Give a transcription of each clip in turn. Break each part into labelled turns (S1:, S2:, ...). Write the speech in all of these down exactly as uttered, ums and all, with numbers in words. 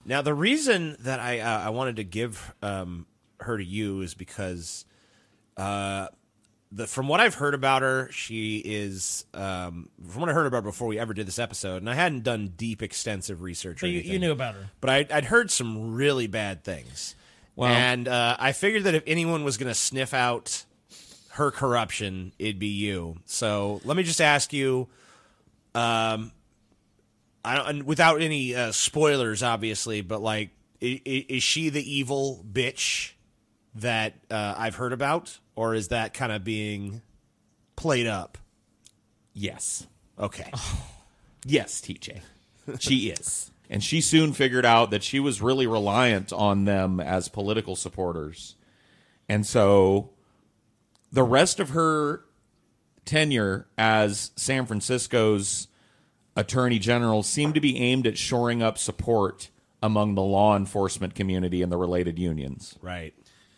S1: Now, the reason that I uh, I wanted to give um, her to you is because uh, the from what I've heard about her, she is um, from what I heard about her before we ever did this episode, and I hadn't done deep, extensive research.
S2: So
S1: or
S2: you,
S1: anything,
S2: you knew about her,
S1: but I, I'd heard some really bad things. Well, and uh, I figured that if anyone was going to sniff out her corruption, it'd be you. So let me just ask you, um, I don't, without any uh, spoilers, obviously, but like, is, is she the evil bitch that uh, I've heard about, or is that kind of being played up?
S3: Yes.
S1: Okay.
S3: Oh. Yes, T J. She is. And she soon figured out that she was really reliant on them as political supporters. And so the rest of her tenure as San Francisco's attorney general seemed to be aimed at shoring up support among the law enforcement community and the related unions.
S1: Right.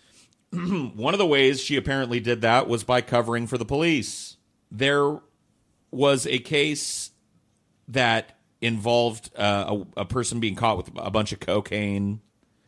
S3: One of the ways she apparently did that was by covering for the police. There was a case that involved uh, a, a person being caught with a bunch of cocaine,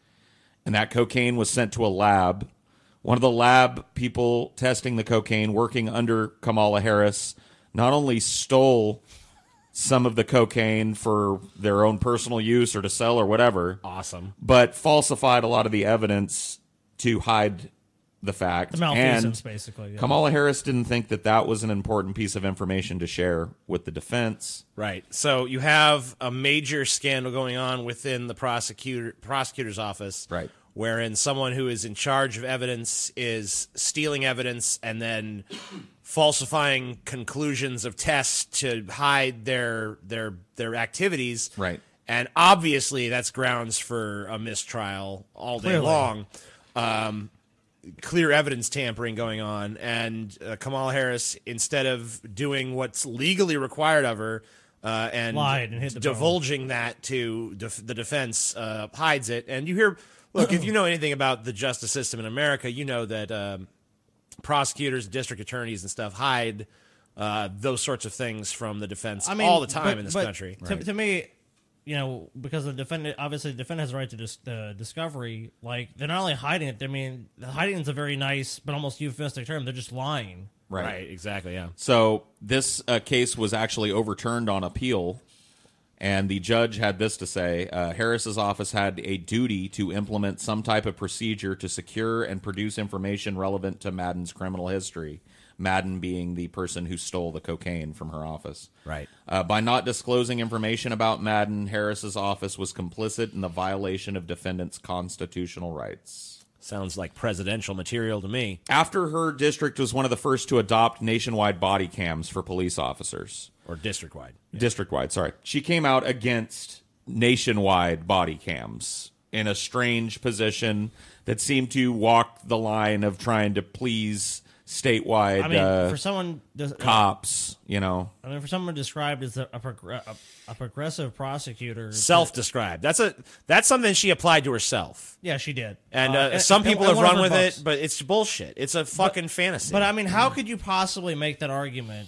S3: and that cocaine was sent to a lab. One of the lab people testing the cocaine, working under Kamala Harris, not only stole some of the cocaine for their own personal use or to sell or whatever,
S1: awesome,
S3: but falsified a lot of the evidence to hide the fact.
S2: The malfeasance,
S3: and
S2: basically. Yeah.
S3: Kamala Harris didn't think that that was an important piece of information to share with the defense.
S1: Right. So you have a major scandal going on within the prosecutor prosecutor's office.
S3: Right.
S1: Wherein someone who is in charge of evidence is stealing evidence and then falsifying conclusions of tests to hide their their their activities.
S3: Right.
S1: And obviously that's grounds for a mistrial all day
S2: Clearly.
S1: long. Um, clear evidence tampering going on, and uh, Kamala Harris, instead of doing what's legally required of her uh, and,
S2: Lied and hit the
S1: divulging that to def- the defense, uh, hides it. And you hear, look, if you know anything about the justice system in America, you know that um, prosecutors, district attorneys, and stuff hide uh, those sorts of things from the defense
S2: I mean,
S1: all the time
S2: but-
S1: in this
S2: but
S1: country.
S2: To, to me, you know, because the defendant, obviously, the defendant has the right to dis- uh, discovery. Like, they're not only hiding it. I mean, hiding is a very nice but almost euphemistic term. They're just lying.
S3: Right.
S1: Right, exactly, yeah.
S3: So this uh, case was actually overturned on appeal, and the judge had this to say: uh, Harris's office had a duty to implement some type of procedure to secure and produce information relevant to Madden's criminal history. Madden being the person who stole the cocaine from her office.
S1: Right.
S3: Uh, by not disclosing information about Madden, Harris's office was complicit in the violation of defendants' constitutional rights.
S1: Sounds like presidential material to me.
S3: After her district was one of the first to adopt nationwide body cams for police officers.
S1: Or district-wide.
S3: Yeah. District-wide, sorry. She came out against nationwide body cams in a strange position that seemed to walk the line of trying to please statewide
S2: I mean,
S3: uh,
S2: for someone does,
S3: cops, you know.
S2: I mean, for someone described as a, a, progr- a, a progressive prosecutor,
S1: Self-described. That's a that's something she applied to herself.
S2: yeah, she did.
S1: And, uh,
S2: Uh,
S1: some
S2: and-
S1: people
S2: and
S1: have
S2: one of
S1: run
S2: her
S1: with
S2: books.
S1: it, but it's bullshit. It's a fucking fantasy.
S2: But I mean, how could you possibly make that argument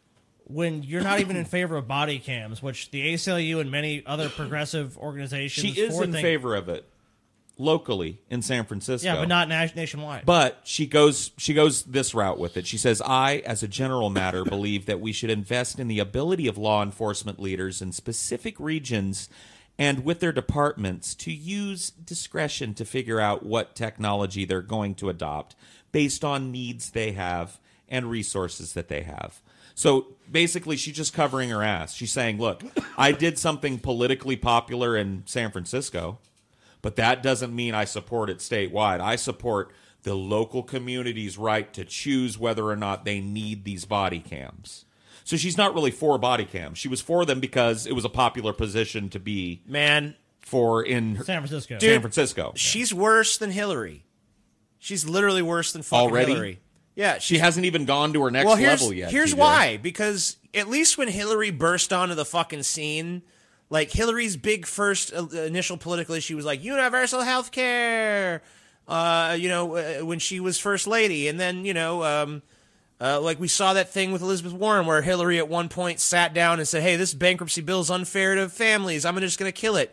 S2: when you're not even in favor of body cams, which the A C L U and many other progressive organizations
S3: She is
S2: for
S3: in
S2: think-
S3: favor of it locally in San Francisco.
S2: Yeah, but not na- nationwide.
S3: But she goes she goes this route with it. She says, I, as a general matter, believe that we should invest in the ability of law enforcement leaders in specific regions and with their departments to use discretion to figure out what technology they're going to adopt based on needs they have and resources that they have. So basically, she's just covering her ass. She's saying, look, I did something politically popular in San Francisco, but that doesn't mean I support it statewide. I support the local community's right to choose whether or not they need these body cams. So she's not really for body cams. She was for them because it was a popular position to be
S1: Man,
S3: for in
S2: San Francisco.
S3: San Francisco.
S1: she's worse than Hillary. She's literally worse than fucking
S3: Already?
S1: Hillary. Yeah,
S3: She hasn't even gone to her next
S1: well, here's,
S3: level yet.
S1: Here's
S3: T J.
S1: why. Because at least when Hillary burst onto the fucking scene, like Hillary's big first uh, initial political issue was like universal health care, uh, you know, uh, when she was first lady. And then, you know, um, uh, like we saw that thing with Elizabeth Warren where Hillary at one point sat down and said, hey, this bankruptcy bill is unfair to families. I'm just going to kill it.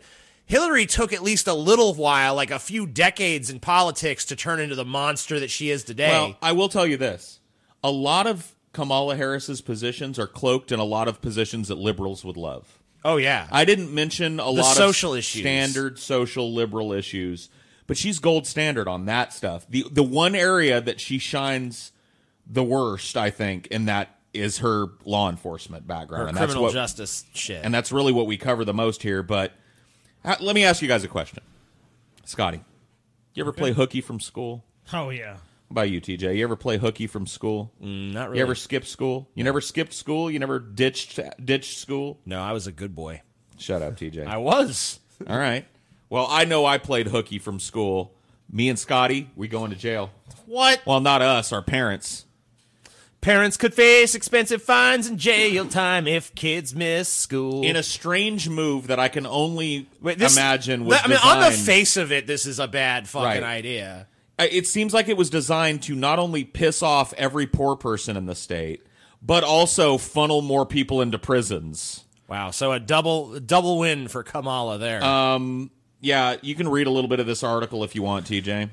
S1: Hillary took at least a little while, like a few decades in politics, to turn into the monster that she is today.
S3: Well, I will tell you this. A lot of Kamala Harris's positions are cloaked in a lot of positions that liberals would love.
S1: Oh, yeah.
S3: I didn't mention a
S1: the
S3: lot
S1: social
S3: of
S1: issues.
S3: standard social liberal issues, but she's gold standard on that stuff. The the one area that she shines the worst, I think, in that is her law enforcement background.
S1: Her
S3: and
S1: criminal
S3: that's what,
S1: justice shit.
S3: And that's really what we cover the most here. But uh, let me ask you guys a question. Scotty, you ever
S2: Okay.
S3: play hooky from school?
S2: Oh yeah.
S3: How about you, T J? You ever play hooky from school?
S1: Mm, not really.
S3: You ever skip school? You never skipped school? You never ditched ditched school?
S1: No, I was a good boy.
S3: Shut up, T J.
S1: I was.
S3: All right. Well, I know I played hooky from school. Me and Scotty, we going to jail.
S1: What?
S3: Well, not us, our parents.
S1: Parents could face expensive fines and jail time if kids miss school.
S3: In a strange move that I can only
S1: Wait, this-
S3: imagine was
S1: I mean, on the
S3: designed-
S1: face of it, this is a bad fucking
S3: Right.
S1: idea.
S3: Uh, It seems like it was designed to not only piss off every poor person in the state, but also funnel more people into prisons.
S1: Wow, so a double double win for Kamala there.
S3: Um, yeah, you can read a little bit of this article if you want, T J.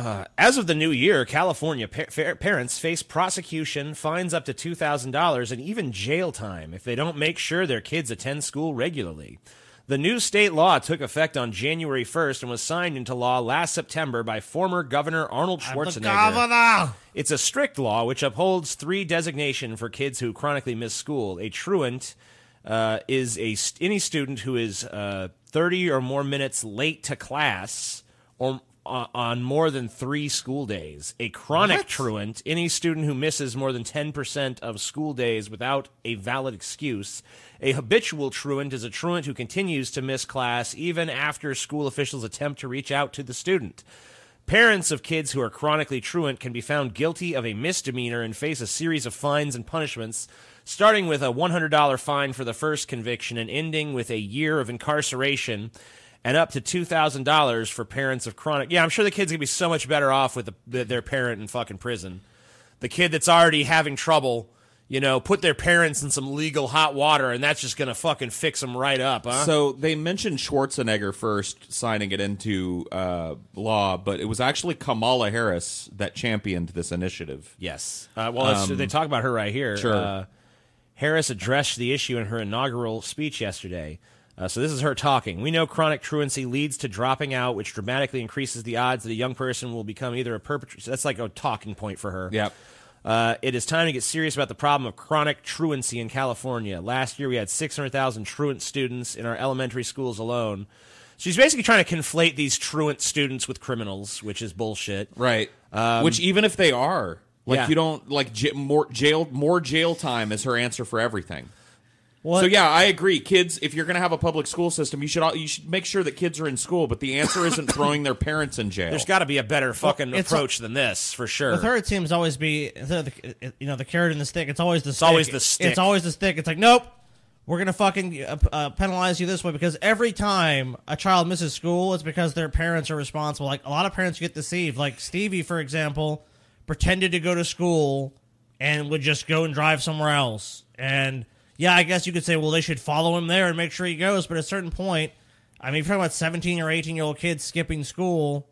S1: As of the new year, California pa- fa- parents face prosecution, fines up to two thousand dollars, and even jail time if they don't make sure their kids attend school regularly. The new state law took effect on January first and was signed into law last September by former Governor Arnold Schwarzenegger. It's a strict law which upholds three designation for kids who chronically miss school. A truant uh, is a st- any student who is uh, thirty or more minutes late to class or uh, on more than three school days. A chronic
S2: What?
S1: truant, any student who misses more than ten percent of school days without a valid excuse. A habitual truant is a truant who continues to miss class even after school officials attempt to reach out to the student. Parents of kids who are chronically truant can be found guilty of a misdemeanor and face a series of fines and punishments, starting with a one hundred dollars fine for the first conviction and ending with a year of incarceration and up to two thousand dollars for parents of chronic... Yeah, I'm sure the kid's going to be so much better off with the, their parent in fucking prison. The kid that's already having trouble... You know, put their parents in some legal hot water, and that's just going to fucking fix them right up, huh?
S3: So they mentioned Schwarzenegger first signing it into uh, law, but it was actually Kamala Harris that championed this initiative.
S1: Yes. Uh, well, it's-
S3: Um,
S1: they talk about her right here.
S3: sure.
S1: Uh, Harris addressed the issue in her inaugural speech yesterday. Uh, so this is her talking. We know chronic truancy leads to dropping out, which dramatically increases the odds that a young person will become either a perpetrator. That's like a talking point for her.
S3: Yep.
S1: Uh, it is time to get serious about the problem of chronic truancy in California. Last year, we had six hundred thousand truant students in our elementary schools alone. She's basically trying to conflate these truant students with criminals, which is bullshit.
S3: Right. Which even if they are, like
S1: yeah.
S3: you don't like j- more jail more jail time is her answer for everything.
S2: What?
S3: So yeah, I agree. Kids, if you're going to have a public school system, you should all, you should make sure that kids are in school. But the answer isn't throwing their parents in jail.
S1: There's got to be a better fucking
S2: it's
S1: approach than this, for sure.
S2: With her, it seems always be instead of the, you know, the carrot and the stick. It's always the stick.
S1: always the stick.
S2: It's always the stick. It's like, nope, we're gonna fucking uh, uh, penalize you this way because every time a child misses school, it's because their parents are responsible. Like a lot of parents get deceived. Like Stevie, for example, pretended to go to school and would just go and drive somewhere else. And yeah, I guess you could say, well, they should follow him there and make sure he goes. But at a certain point, I mean, if you're talking about seventeen or eighteen year old kids skipping school.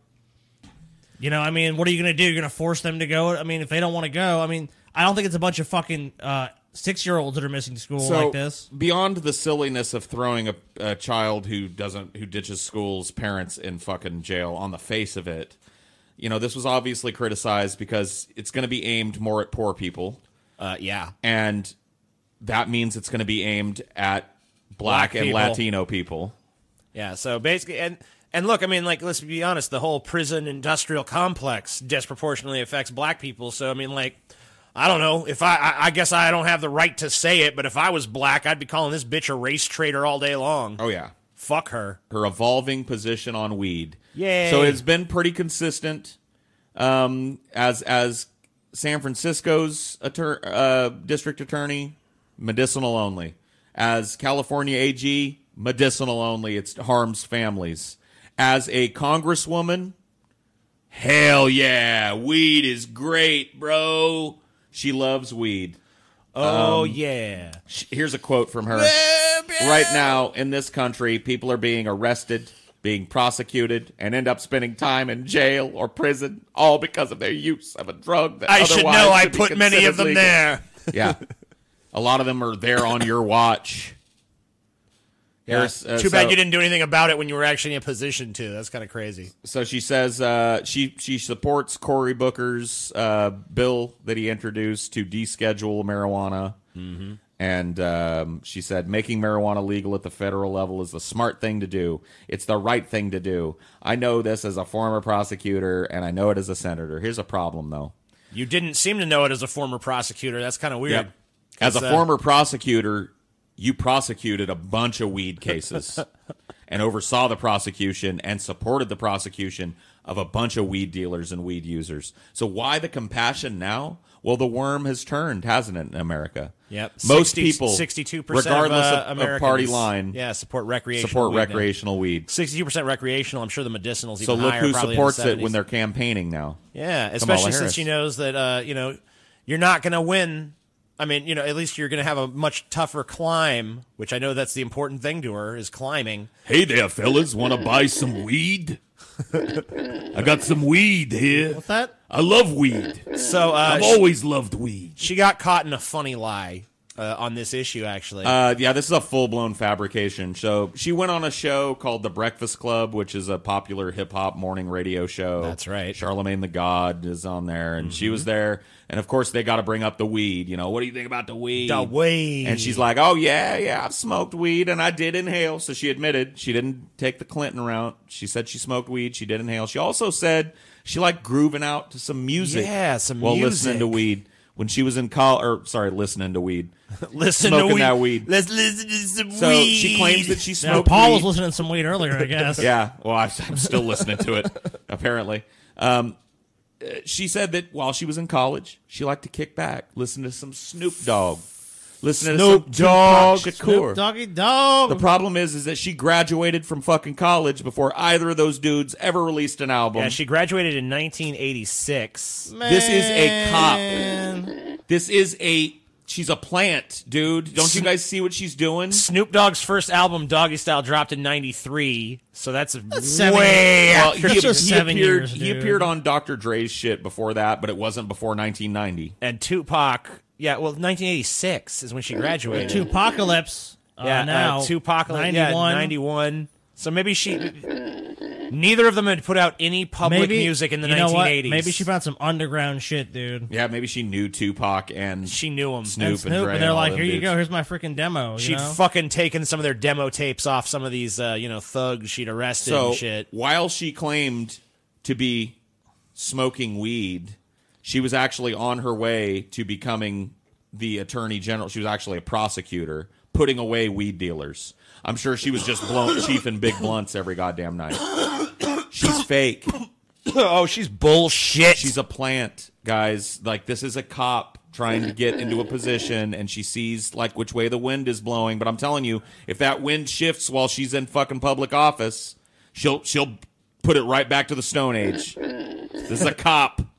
S2: You know, I mean, what are you going to do? You're going to force them to go? I mean, if they don't want to go, I mean, I don't think it's a bunch of fucking uh, six-year-olds that are missing school
S3: so
S2: like this.
S3: beyond the silliness of throwing a, a child who doesn't who ditches school's parents in fucking jail on the face of it, you know, this was obviously criticized because it's going to be aimed more at poor people,
S1: Uh, yeah.
S3: and that means it's going to be aimed at black,
S1: Black
S3: and
S1: people.
S3: Latino people.
S1: Yeah, so basically, and and look, I mean, like, let's be honest, the whole prison industrial complex disproportionately affects black people. So, I mean, like, I don't know, if I, I, I guess I don't have the right to say it, but if I was black, I'd be calling this bitch a race traitor all day long.
S3: Oh yeah,
S1: Fuck her.
S3: her evolving position on weed.
S1: Yay.
S3: So it's been pretty consistent. Um, as as San Francisco's attor- uh, district attorney, medicinal only. As California A G, medicinal only. It harms families. As a congresswoman, hell yeah, weed is great, bro. She loves weed.
S1: Oh,
S3: Um,
S1: yeah.
S3: Sh- Here's a quote from her. Right now, in this country, people are being arrested, being prosecuted and end up spending time in jail or prison, all because of their use of a drug that
S1: I should
S3: otherwise
S1: know I
S3: should be
S1: put many of them
S3: considered legal.
S1: there.
S3: Yeah. A lot of them are there on your watch. Harris, uh,
S1: Too bad
S3: so-
S1: you didn't do anything about it when you were actually in a position to. That's kind of crazy.
S3: So she says uh, she she supports Cory Booker's uh, bill that he introduced to deschedule marijuana. Mm-hmm. And um, she said making marijuana legal at the federal level is the smart thing to do. It's the right thing to do. I know this as a former prosecutor, and I know it as a senator. Here's a problem, though.
S1: You didn't seem to know it as a former prosecutor. That's kind of weird.
S3: Yep. As a
S1: uh,
S3: former prosecutor, you prosecuted a bunch of weed cases and oversaw the prosecution and supported the prosecution of a bunch of weed dealers and weed users. So why the compassion now? Well, the worm has turned, hasn't it, in America?
S1: Yep.
S3: Most
S1: sixty,
S3: people,
S1: sixty-two percent
S3: regardless
S1: of, uh,
S3: of, of
S1: Americans,
S3: party line,
S1: yeah, support recreational
S3: support
S1: weed
S3: recreational weed.
S1: sixty-two percent recreational. I'm sure the medicinals
S3: So
S1: even
S3: look
S1: higher.
S3: who
S1: probably
S3: supports
S1: in the
S3: it when
S1: seventies.
S3: they're campaigning now.
S1: Yeah,
S3: Kamala
S1: especially
S3: Harris.
S1: since she knows that uh, you know you're not going to win. I mean, you know, at least you're going to have a much tougher climb, which I know that's the important thing to her is climbing.
S4: Hey there, fellas. Want to buy some weed? I got some weed here.
S2: What's that?
S4: I love weed.
S1: So uh,
S4: I've
S1: she,
S4: always loved weed.
S1: she got caught in a funny lie uh, on this issue, actually.
S3: Uh, yeah, this is a full-blown fabrication. So she went on a show called The Breakfast Club, which is a popular hip-hop morning radio show.
S1: That's right.
S3: Charlemagne the God is on there, and she was there. And, of course, they got to bring up the weed. You know, what do you think about the weed?
S1: The weed.
S3: And she's like, oh, yeah, yeah, I've smoked weed, and I did inhale. So she admitted she didn't take the Clinton route. She said she smoked weed. She did inhale. She also said she liked grooving out to some music.
S1: Yeah, some
S3: while
S1: music.
S3: listening to weed. When she was in college, or sorry, listening to weed.
S1: listen
S3: smoking
S1: to weed.
S3: that weed.
S1: Let's listen to some
S3: So
S1: weed.
S3: she claims that she
S2: Now,
S3: smoked
S2: Paul
S3: weed.
S2: was listening to some weed earlier, I guess.
S3: Yeah, well, I, I'm still listening to it, apparently. Um, uh, she said that while she was in college, she liked to kick back, listen to some Snoop Dogg, listen
S1: Snoop
S3: to some
S1: Dogg.
S3: Tupac Shakur.
S2: Snoop Doggy Dog.
S3: The problem is, is that she graduated from fucking college before either of those dudes ever released an album.
S1: Yeah, she graduated in nineteen eighty-six.
S3: This is a cop.
S2: Man.
S3: This is a... She's a plant, dude. Don't you guys see what she's doing?
S1: Snoop Dogg's first album, Doggy Style, dropped in ninety-three, so that's,
S2: seven
S1: way
S2: years.
S3: Well,
S1: after.
S3: he,
S2: That's just
S3: he
S2: seven
S3: appeared,
S2: years,
S3: he
S2: dude.
S3: appeared on Doctor Dre's shit before that, but it wasn't before nineteen ninety.
S1: And Tupac, yeah, well, nineteen eighty-six is when she graduated.
S2: Tupacalypse. Uh,
S1: yeah,
S2: now.
S1: uh, Tupac, yeah,
S2: ninety-one.
S1: ninety-one. So maybe she, neither of them had put out any public
S2: Maybe,
S1: music in the
S2: you know
S1: nineteen
S2: what?
S1: eighties.
S2: Maybe she found some underground shit, dude.
S3: Yeah, maybe she knew Tupac and
S1: She knew him.
S3: Snoop
S2: And
S3: and,
S2: Snoop,
S3: Dre
S2: and they're
S3: all
S2: like,
S3: them
S2: here you
S3: dudes.
S2: go, here's my freaking demo. You
S1: She'd
S2: know?
S1: fucking taken some of their demo tapes off some of these, uh, you know, thugs she'd arrested
S3: So
S1: and shit.
S3: while she claimed to be smoking weed, she was actually on her way to becoming the attorney general. She was actually a prosecutor, putting away weed dealers. I'm sure she was just blown, chiefing big blunts every goddamn night. She's fake.
S1: Oh, she's bullshit.
S3: She's a plant, guys. Like, this is a cop trying to get into a position, and she sees, like, which way the wind is blowing. But I'm telling you, if that wind shifts while she's in fucking public office, she'll she'll put it right back to the Stone Age. This is a cop.